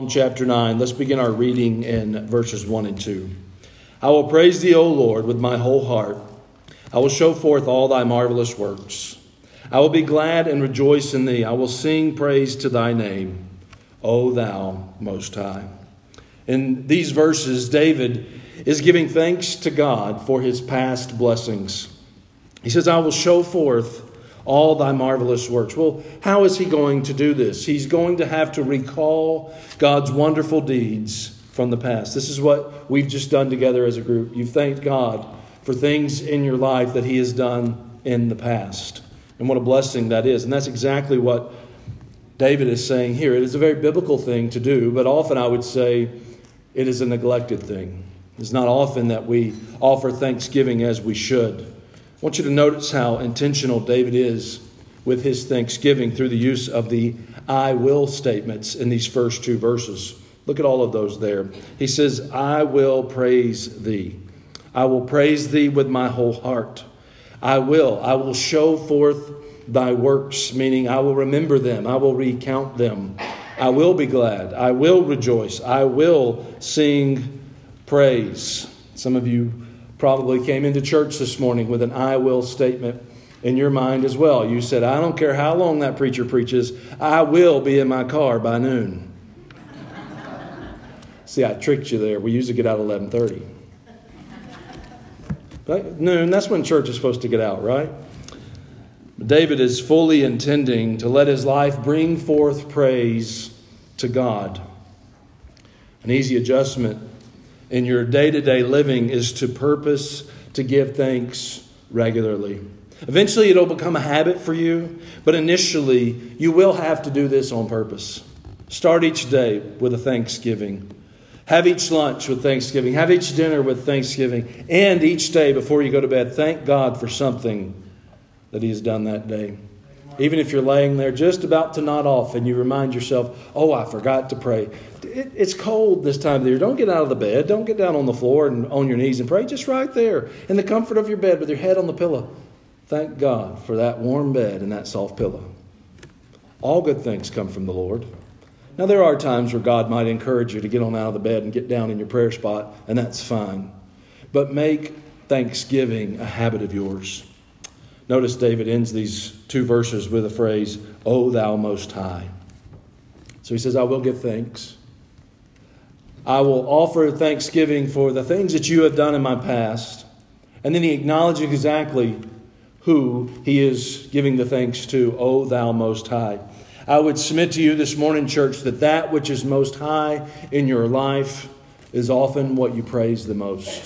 Chapter 9. Let's begin our reading in verses 1 and 2. I will praise thee, O Lord, with my whole heart. I will show forth all thy marvelous works. I will be glad and rejoice in thee. I will sing praise to thy name, O thou Most High. In these verses, David is giving thanks to God for his past blessings. He says, I will show forth all thy marvelous works. Well, how is he going to do this? He's going to have to recall God's wonderful deeds from the past. This is what we've just done together as a group. You've thanked God for things in your life that he has done in the past. And what a blessing that is. And that's exactly what David is saying here. It is a very biblical thing to do, but often I would say it is a neglected thing. It's not often that we offer thanksgiving as we should. I want you to notice how intentional David is with his thanksgiving through the use of the I will statements in these first two verses. Look at all of those there. He says, I will praise thee. I will praise thee with my whole heart. I will show forth thy works, meaning I will remember them. I will recount them. I will be glad. I will rejoice. I will sing praise. Some of you probably came into church this morning with an I will statement in your mind as well. You said, I don't care how long that preacher preaches, I will be in my car by noon. See, I tricked you there. We usually get out at 11:30. But noon, that's when church is supposed to get out, right? David is fully intending to let his life bring forth praise to God. An easy adjustment in your day-to-day living is to purpose to give thanks regularly. Eventually it'll become a habit for you, but initially you will have to do this on purpose. Start each day with a thanksgiving. Have each lunch with thanksgiving. Have each dinner with thanksgiving. And each day before you go to bed, thank God for something that he has done that day. Even if you're laying there just about to nod off and you remind yourself, oh, I forgot to pray. It's cold this time of the year. Don't get out of the bed. Don't get down on the floor and on your knees and pray. Just right there in the comfort of your bed with your head on the pillow. Thank God for that warm bed and that soft pillow. All good things come from the Lord. Now, there are times where God might encourage you to get on out of the bed and get down in your prayer spot, and that's fine. But make thanksgiving a habit of yours. Notice David ends these two verses with a phrase, O thou Most High. So he says, I will give thanks. I will offer thanksgiving for the things that you have done in my past. And then he acknowledges exactly who he is giving the thanks to, O thou Most High. I would submit to you this morning, church, that which is most high in your life is often what you praise the most.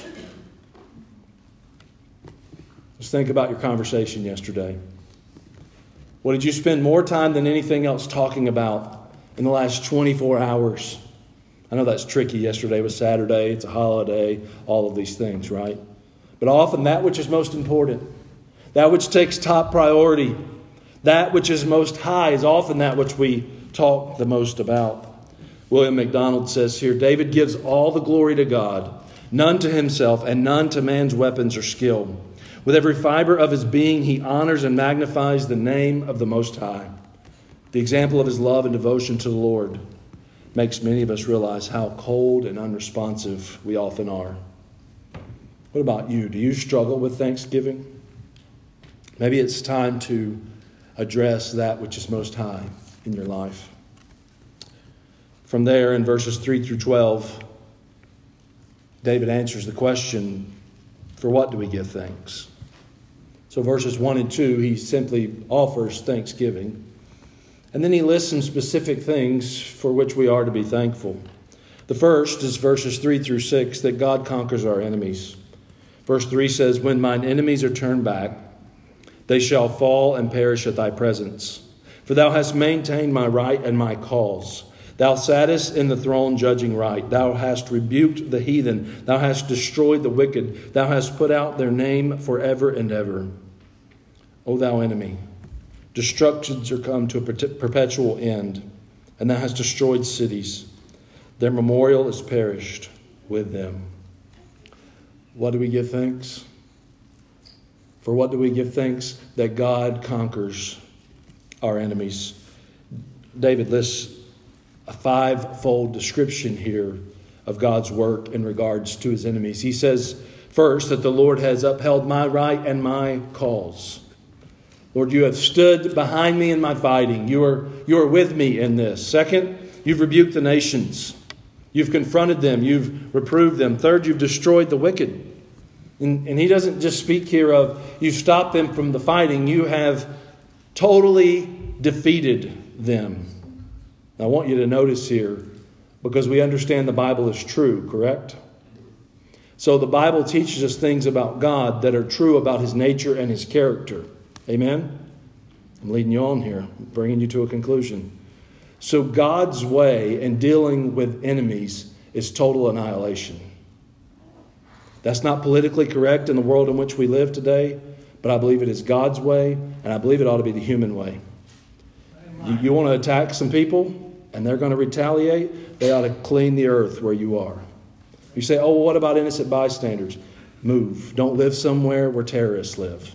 Just think about your conversation yesterday. What did you spend more time than anything else talking about in the last 24 hours? I know that's tricky. Yesterday was Saturday. It's a holiday. All of these things, right? But often that which is most important, that which takes top priority, that which is most high is often that which we talk the most about. William MacDonald says here, David gives all the glory to God, none to himself and none to man's weapons or skill. With every fiber of his being, he honors and magnifies the name of the Most High. The example of his love and devotion to the Lord makes many of us realize how cold and unresponsive we often are. What about you? Do you struggle with thanksgiving? Maybe it's time to address that which is most high in your life. From there, in verses 3 through 12, David answers the question, for what do we give thanks? So verses 1 and 2, he simply offers thanksgiving. And then he lists some specific things for which we are to be thankful. The first is verses 3 through 6, that God conquers our enemies. Verse 3 says, when mine enemies are turned back, they shall fall and perish at thy presence. For thou hast maintained my right and my cause. Thou sattest in the throne judging right. Thou hast rebuked the heathen. Thou hast destroyed the wicked. Thou hast put out their name forever and ever. O thou enemy, destructions are come to a perpetual end, and thou hast destroyed cities. Their memorial is perished with them. What do we give thanks? For what do we give thanks? That God conquers our enemies. David lists a five-fold description here of God's work in regards to his enemies. He says, first, that the Lord has upheld my right and my cause. Lord, you have stood behind me in my fighting. You are with me in this. Second, you've rebuked the nations. You've confronted them. You've reproved them. Third, you've destroyed the wicked. And he doesn't just speak here of you've stopped them from the fighting. You have totally defeated them. Now, I want you to notice here, because we understand the Bible is true, correct? So the Bible teaches us things about God that are true about his nature and his character. Amen? I'm leading you on here, bringing you to a conclusion. So God's way in dealing with enemies is total annihilation. That's not politically correct in the world in which we live today, but I believe it is God's way, and I believe it ought to be the human way. You want to attack some people, and they're going to retaliate, they ought to clean the earth where you are. You say, oh, well, what about innocent bystanders? Move. Don't live somewhere where terrorists live.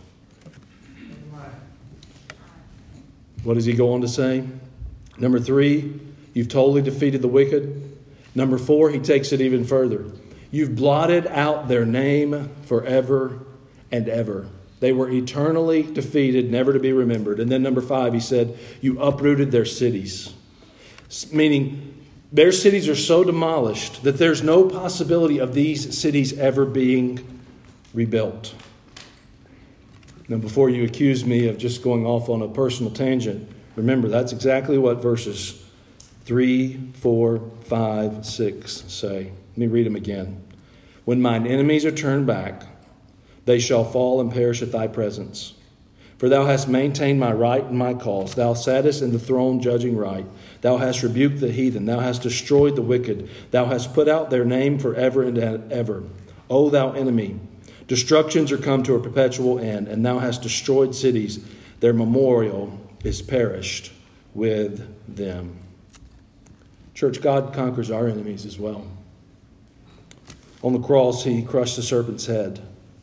What does he go on to say? Number 3, you've totally defeated the wicked. Number 4, he takes it even further. You've blotted out their name forever and ever. They were eternally defeated, never to be remembered. And then number 5, he said, you uprooted their cities. Meaning, their cities are so demolished that there's no possibility of these cities ever being rebuilt. Now, before you accuse me of just going off on a personal tangent, remember, that's exactly what verses 3, 4, 5, 6 say. Let me read them again. When mine enemies are turned back, they shall fall and perish at thy presence. For thou hast maintained my right and my cause. Thou sattest in the throne judging right. Thou hast rebuked the heathen. Thou hast destroyed the wicked. Thou hast put out their name forever and ever. O thou enemy, destructions are come to a perpetual end, and thou hast destroyed cities. Their memorial is perished with them. Church, God conquers our enemies as well. On the cross, he crushed the serpent's head.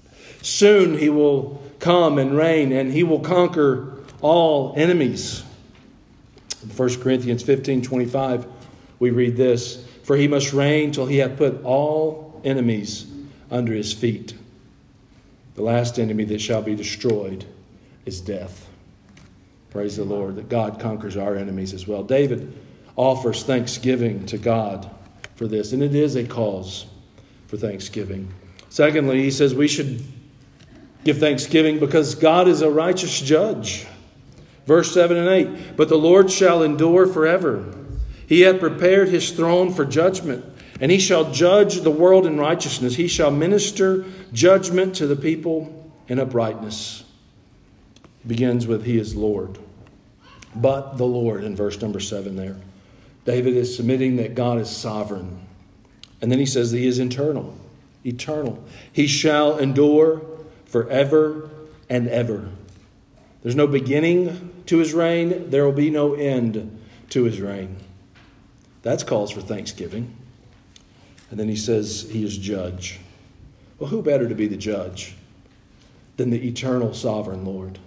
Soon he will come and reign, and he will conquer all enemies. In 1 Corinthians 15:25, we read this, for he must reign till he hath put all enemies under his feet. The last enemy that shall be destroyed is death. Praise the Lord that God conquers our enemies as well. David offers thanksgiving to God for this, and it is a cause for thanksgiving. Secondly, he says we should give thanksgiving because God is a righteous judge. Verse 7 and 8, but the Lord shall endure forever. He hath prepared his throne for judgment, and he shall judge the world in righteousness. He shall minister judgment to the people in uprightness. It begins with he is Lord. But the Lord in verse number 7 there. David is submitting that God is sovereign. And then he says that he is eternal. Eternal. He shall endure forever and ever. There's no beginning to his reign. There will be no end to his reign. That's cause for thanksgiving. And then he says he is judge. Well, who better to be the judge than the eternal sovereign Lord?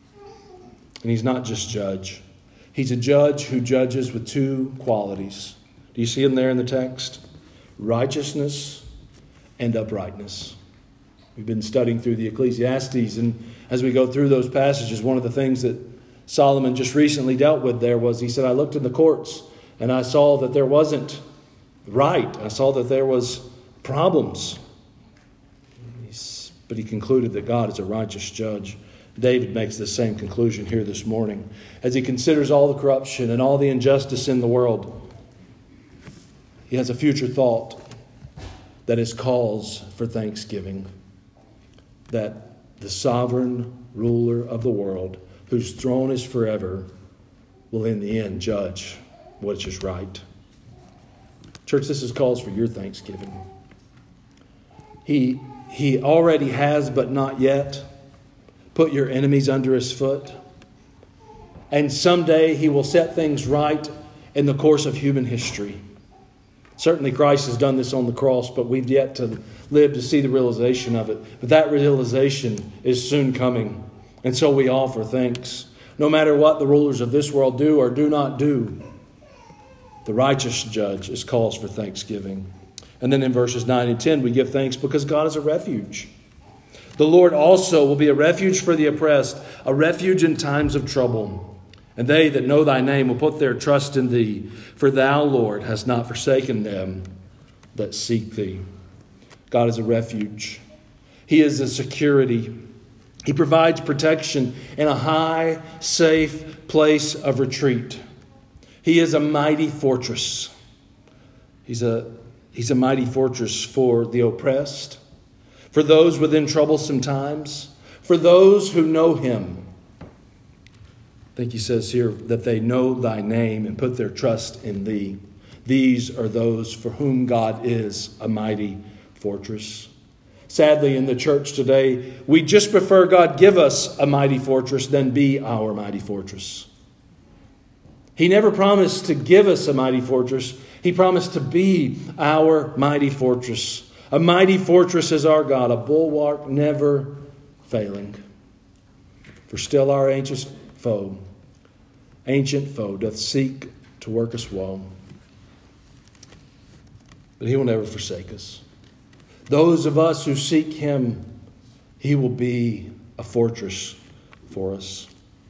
And he's not just judge. He's a judge who judges with two qualities. Do you see them there in the text? Righteousness and uprightness. We've been studying through the Ecclesiastes, and as we go through those passages, one of the things that Solomon just recently dealt with there was, he said, I looked in the courts and I saw that there wasn't right. I saw that there was problems. But he concluded that God is a righteous judge. David makes the same conclusion here this morning. As he considers all the corruption and all the injustice in the world, he has a future thought that is cause for thanksgiving. That the sovereign ruler of the world, whose throne is forever, will in the end judge what is right. Church, this is cause for your thanksgiving. He already has, but not yet, put your enemies under his foot. And someday he will set things right in the course of human history. Certainly Christ has done this on the cross, but we've yet to live to see the realization of it. But that realization is soon coming. And so we offer thanks. No matter what the rulers of this world do or do not do, The righteous judge is cause for thanksgiving. And then in verses 9 and 10, we give thanks because God is a refuge. The Lord also will be a refuge for the oppressed, a refuge in times of trouble. And they that know thy name will put their trust in thee. For thou, Lord, hast not forsaken them that seek thee. God is a refuge. He is a security. He provides protection in a high, safe place of retreat. He is a mighty fortress. He's a mighty fortress for the oppressed, for those within troublesome times, for those who know him. I think he says here that they know thy name and put their trust in thee. These are those for whom God is a mighty fortress. Sadly, in the church today, we just prefer God give us a mighty fortress than be our mighty fortress. He never promised to give us a mighty fortress. He promised to be our mighty fortress. A mighty fortress is our God, a bulwark never failing. For still our ancient foe doth seek to work us woe. But he will never forsake us. Those of us who seek him, he will be a fortress for us.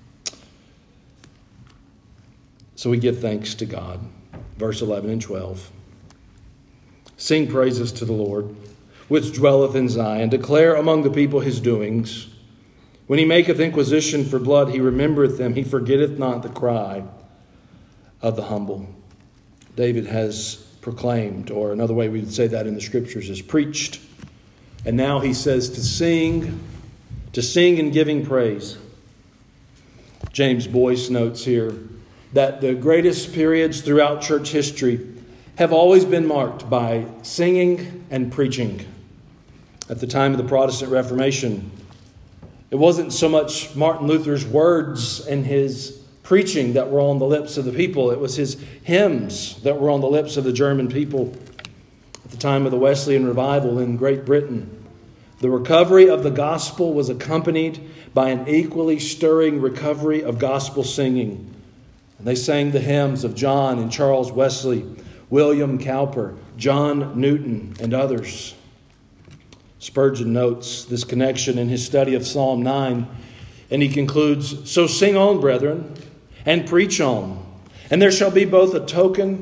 So we give thanks to God. Verse 11 and 12. Sing praises to the Lord, which dwelleth in Zion. Declare among the people his doings. When he maketh inquisition for blood, he remembereth them. He forgetteth not the cry of the humble. David has proclaimed, or another way we would say that in the scriptures is preached. And now he says to sing and giving praise. James Boyce notes here that the greatest periods throughout church history have always been marked by singing and preaching. At the time of the Protestant Reformation, it wasn't so much Martin Luther's words and his preaching that were on the lips of the people. It was his hymns that were on the lips of the German people. At the time of the Wesleyan revival in Great Britain, the recovery of the gospel was accompanied by an equally stirring recovery of gospel singing. And they sang the hymns of John and Charles Wesley, William Cowper, John Newton, and others. Spurgeon notes this connection in his study of Psalm 9, and he concludes, "So sing on, brethren, and preach on, and there shall both be a token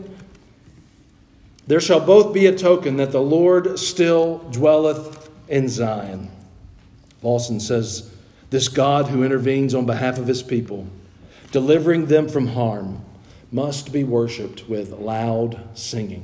that the Lord still dwelleth in Zion." Lawson says, "This God who intervenes on behalf of his people, delivering them from harm, must be worshipped with loud singing."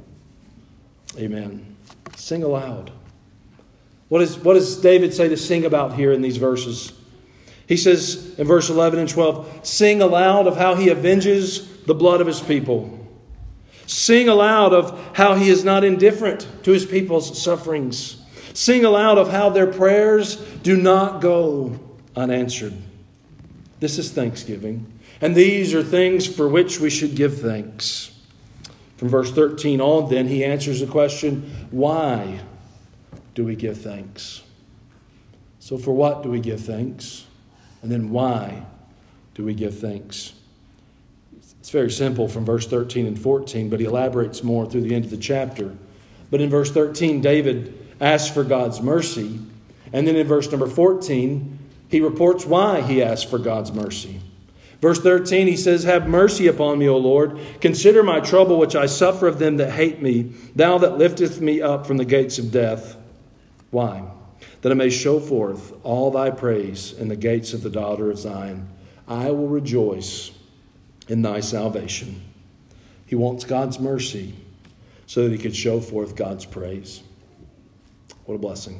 Amen. Sing aloud. What does David say to sing about here in these verses? He says in verse 11 and 12, sing aloud of how he avenges the blood of his people. Sing aloud of how he is not indifferent to his people's sufferings. Sing aloud of how their prayers do not go unanswered. This is thanksgiving. And these are things for which we should give thanks. From verse 13 on, then, he answers the question, why do we give thanks? So for what do we give thanks? And then why do we give thanks? It's very simple from verse 13 and 14, but he elaborates more through the end of the chapter. But in verse 13, David asks for God's mercy. And then in verse number 14, he reports why he asks for God's mercy. Verse 13, he says, have mercy upon me, O Lord. Consider my trouble which I suffer of them that hate me, thou that liftest me up from the gates of death. Why? That I may show forth all thy praise in the gates of the daughter of Zion. I will rejoice in thy salvation. He wants God's mercy so that he could show forth God's praise. What a blessing.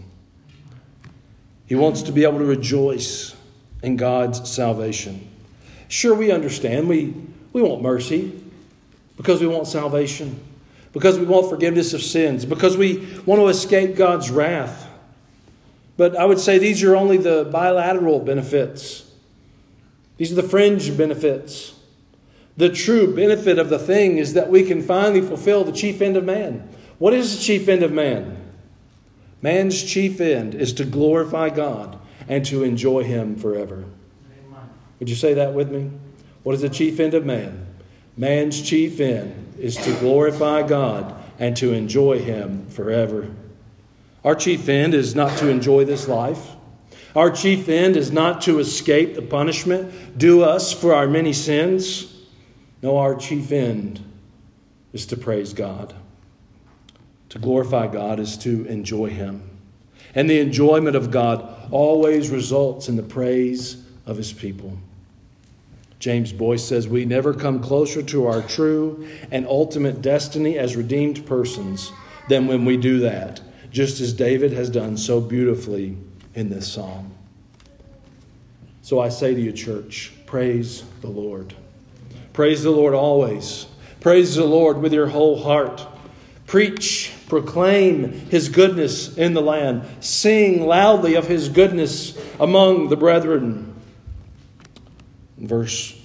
He wants to be able to rejoice in God's salvation. Sure, we understand. We want mercy because we want salvation, because we want forgiveness of sins, because we want to escape God's wrath. But I would say these are only the bilateral benefits. These are the fringe benefits. The true benefit of the thing is that we can finally fulfill the chief end of man. What is the chief end of man? Man's chief end is to glorify God and to enjoy him forever. Would you say that with me? What is the chief end of man? Man's chief end is to glorify God and to enjoy Him forever. Our chief end is not to enjoy this life. Our chief end is not to escape the punishment due us for our many sins. No, our chief end is to praise God. To glorify God is to enjoy Him. And the enjoyment of God always results in the praise of His people. James Boyce says, we never come closer to our true and ultimate destiny as redeemed persons than when we do that, just as David has done so beautifully in this psalm. So I say to you, church, praise the Lord. Praise the Lord always. Praise the Lord with your whole heart. Preach, proclaim His goodness in the land. Sing loudly of His goodness among the brethren. In verse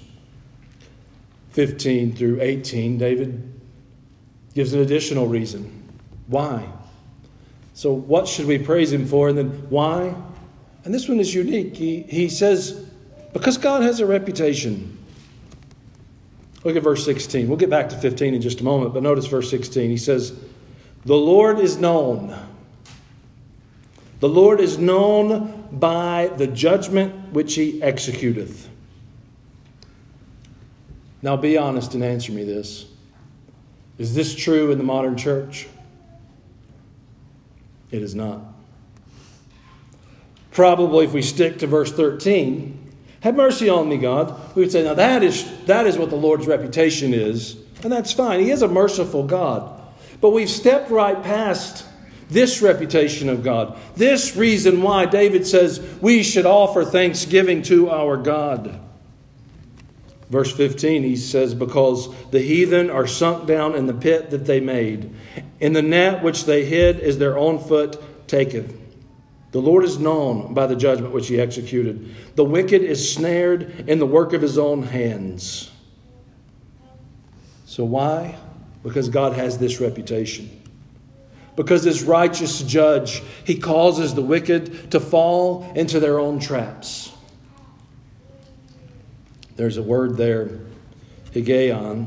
15 through 18, David gives an additional reason. Why? So what should we praise Him for? And then why? And this one is unique. He says, because God has a reputation. Look at verse 16. We'll get back to 15 in just a moment, but notice verse 16. He says, the Lord is known. The Lord is known by the judgment which He executeth. Now be honest and answer me this. Is this true in the modern church? It is not. Probably if we stick to verse 13, have mercy on me, God, we would say, now that is what the Lord's reputation is, and that's fine. He is a merciful God. But we've stepped right past this reputation of God. This reason why David says we should offer thanksgiving to our God. Verse 15, he says, because the heathen are sunk down in the pit that they made. In the net which they hid is their own foot taketh. The Lord is known by the judgment which He executed. The wicked is snared in the work of his own hands. So why? Because God has this reputation. Because as righteous judge, He causes the wicked to fall into their own traps. There's a word there, higeon,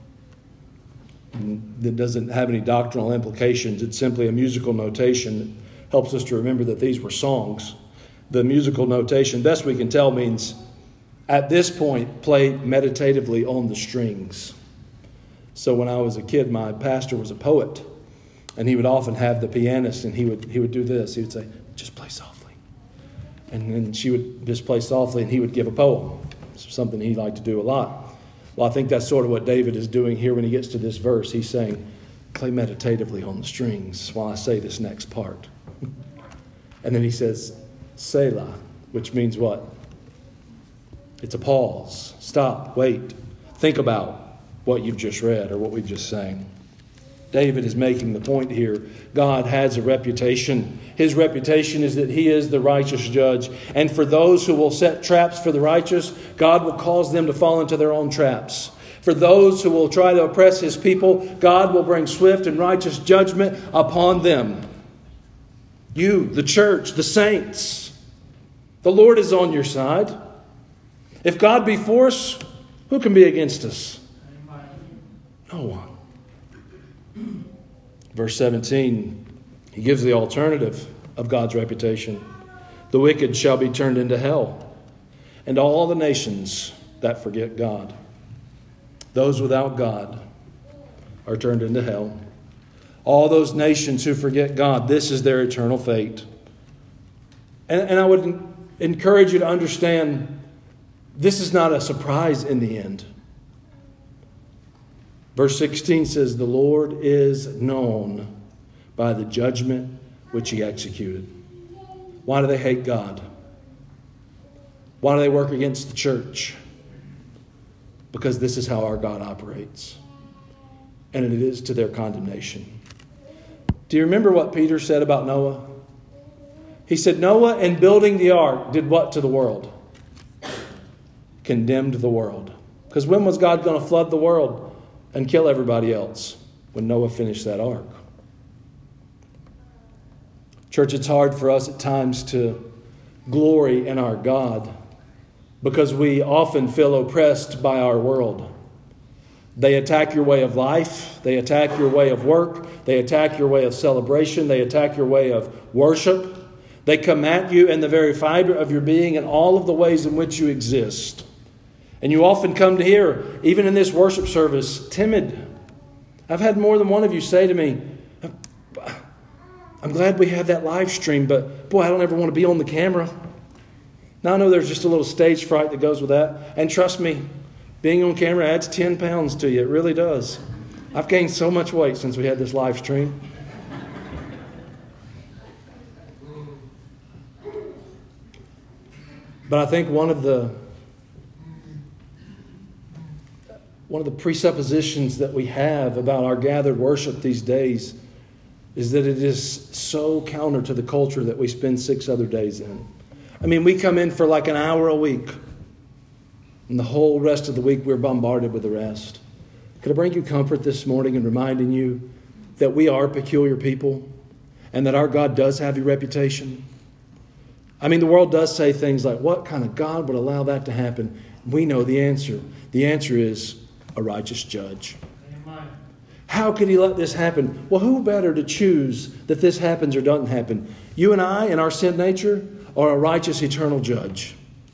that doesn't have any doctrinal implications. It's simply a musical notation that helps us to remember that these were songs. The musical notation, best we can tell, means at this point, play meditatively on the strings. So when I was a kid, my pastor was a poet, and he would often have the pianist, and he would do this. He would say, just play softly. And then she would just play softly, and he would give a poem. Something he liked to do a lot. Well, I think that's sort of what David is doing here when he gets to this verse. He's saying, play meditatively on the strings while I say this next part. And then he says, Selah, which means what? It's a pause. Stop, wait, think about what you've just read or what we've just sang. David is making the point here. God has a reputation. His reputation is that He is the righteous judge. And for those who will set traps for the righteous, God will cause them to fall into their own traps. For those who will try to oppress His people, God will bring swift and righteous judgment upon them. You, the church, the saints, the Lord is on your side. If God be for us, who can be against us? No one. Verse 17, he gives the alternative of God's reputation. The wicked shall be turned into hell, and all the nations that forget God. Those without God are turned into hell. All those nations who forget God, this is their eternal fate. And I would encourage you to understand, this is not a surprise in the end. Verse 16 says, the Lord is known by the judgment which He executed. Why do they hate God? Why do they work against the church? Because this is how our God operates. And it is to their condemnation. Do you remember what Peter said about Noah? He said, Noah, in building the ark, did what to the world? Condemned the world. Because when was God going to flood the world and kill everybody else? When Noah finished that ark. Church, it's hard for us at times to glory in our God because we often feel oppressed by our world. They attack your way of life. They attack your way of work. They attack your way of celebration. They attack your way of worship. They come at you in the very fiber of your being and all of the ways in which you exist. And you often come to here, even in this worship service, timid. I've had more than one of you say to me, I'm glad we have that live stream, but boy, I don't ever want to be on the camera. Now I know there's just a little stage fright that goes with that. And trust me, being on camera adds 10 pounds to you. It really does. I've gained so much weight since we had this live stream. But I think one of the presuppositions that we have about our gathered worship these days is that it is so counter to the culture that we spend 6 other days in. I mean, we come in for like an hour a week, and the whole rest of the week we're bombarded with the rest. Could I bring you comfort this morning in reminding you that we are peculiar people and that our God does have a reputation? I mean, the world does say things like, what kind of God would allow that to happen? We know the answer. The answer is a righteous judge. Amen. How could he let this happen? Well, who better to choose that this happens or doesn't happen? You and I in our sin nature, or a righteous eternal judge?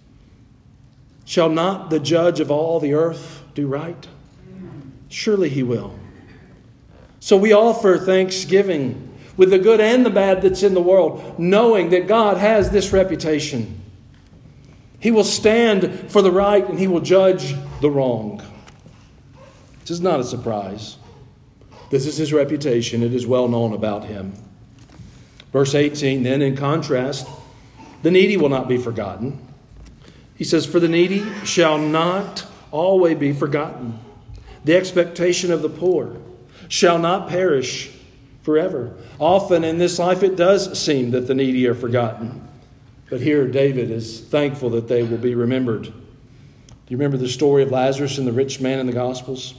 Shall not the judge of all the earth do right? Surely he will. So we offer thanksgiving with the good and the bad that's in the world, knowing that God has this reputation. He will stand for the right and he will judge the wrong. This is not a surprise. This is his reputation. It is well known about him. Verse 18, then in contrast, the needy will not be forgotten. He says, for the needy shall not always be forgotten. The expectation of the poor shall not perish forever. Often in this life it does seem that the needy are forgotten. But here David is thankful that they will be remembered. Do you remember the story of Lazarus and the rich man in the Gospels?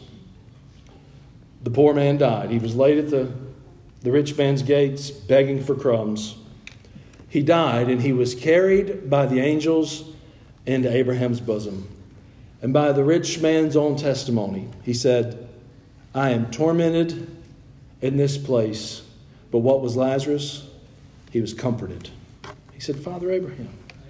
The poor man died. He was laid at the rich man's gates begging for crumbs. He died and he was carried by the angels into Abraham's bosom. And by the rich man's own testimony, he said, I am tormented in this place. But what was Lazarus? He was comforted. He said, Father Abraham,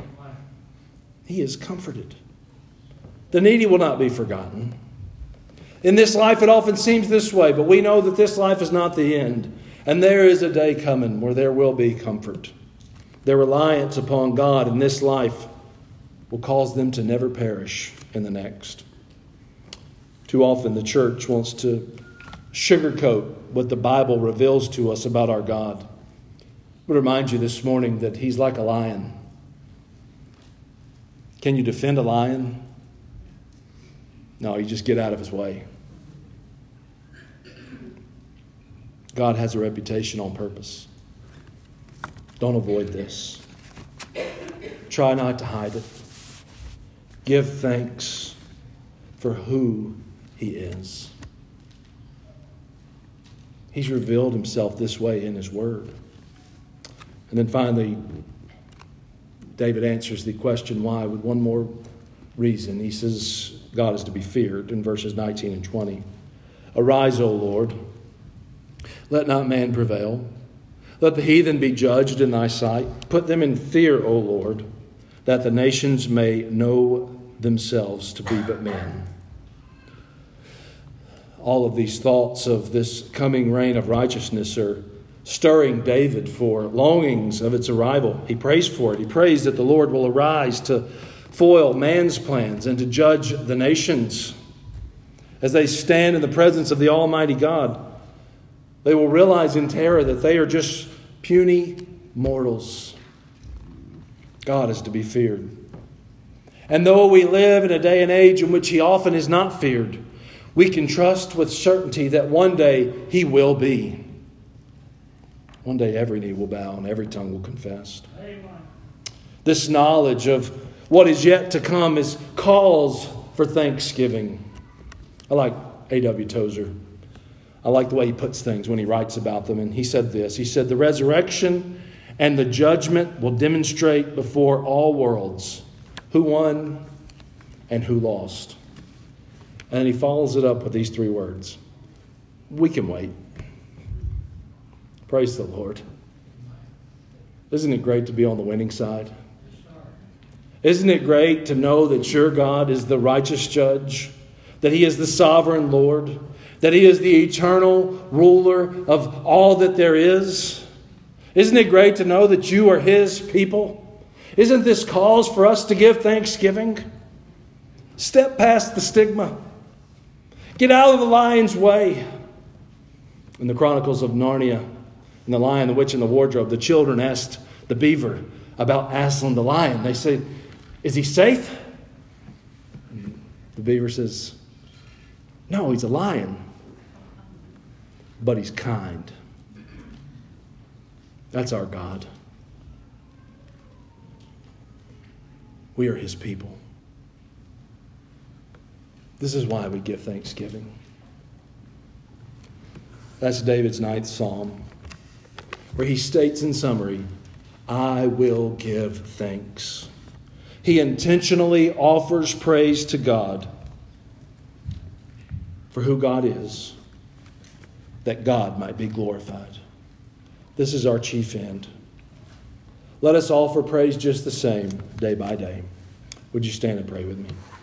he is comforted. The needy will not be forgotten. In this life, it often seems this way, but we know that this life is not the end. And there is a day coming where there will be comfort. Their reliance upon God in this life will cause them to never perish in the next. Too often the church wants to sugarcoat what the Bible reveals to us about our God. I would remind you this morning that he's like a lion. Can you defend a lion? No, you just get out of his way. God has a reputation on purpose. Don't avoid this. Try not to hide it. Give thanks for who he is. He's revealed himself this way in his word. And then finally, David answers the question why with one more reason. He says God is to be feared in verses 19 and 20. Arise, O Lord. Let not man prevail. Let the heathen be judged in thy sight. Put them in fear, O Lord, that the nations may know themselves to be but men. All of these thoughts of this coming reign of righteousness are stirring David for longings of its arrival. He prays for it. He prays that the Lord will arise to foil man's plans and to judge the nations. As they stand in the presence of the Almighty God, they will realize in terror that they are just puny mortals. God is to be feared. And though we live in a day and age in which he often is not feared, we can trust with certainty that one day he will be. One day every knee will bow and every tongue will confess. Amen. This knowledge of what is yet to come is cause for thanksgiving. I like A.W. Tozer. I like the way he puts things when he writes about them. And he said this. He said, the resurrection and the judgment will demonstrate before all worlds who won and who lost. And he follows it up with these 3 words. We can wait. Praise the Lord. Isn't it great to be on the winning side? Isn't it great to know that your God is the righteous judge, that He is the sovereign Lord, that He is the eternal ruler of all that there is? Isn't it great to know that you are His people? Isn't this cause for us to give thanksgiving? Step past the stigma. Get out of the lion's way. In the Chronicles of Narnia, in The Lion, the Witch, and the Wardrobe, the children asked the beaver about Aslan the lion. They said, is he safe? The beaver says, no, he's a lion, but he's kind. That's our God. We are His people. This is why we give thanksgiving. That's David's 9th Psalm, where he states in summary, I will give thanks. He intentionally offers praise to God for who God is, that God might be glorified. This is our chief end. Let us offer praise just the same, day by day. Would you stand and pray with me?